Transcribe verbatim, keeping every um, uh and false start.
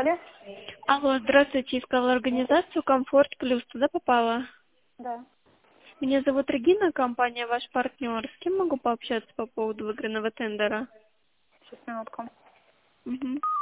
Алло? Алло, здравствуйте, искала организацию «Комфорт Плюс». Туда попала. Да. Меня зовут Регина, компания «Ваш партнер». С кем могу пообщаться по поводу выигранного тендера? Сейчас, минутку. Мгм.